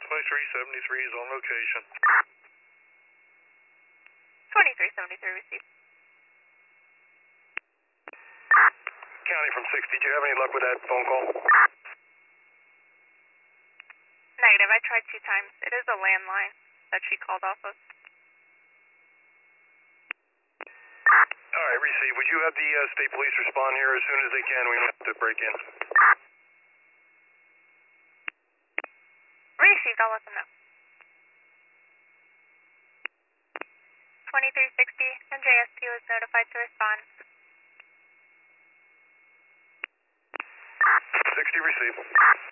2373 is on location. 2373 received. County from 60, do you have any luck with that phone call? Negative, I tried 2 times. It is a landline that she called off of. Alright, receive. Would you have the state police respond here as soon as they can? We don't have to break in. Received, I'll let them know. 2360, NJSP was notified to respond. 60 received.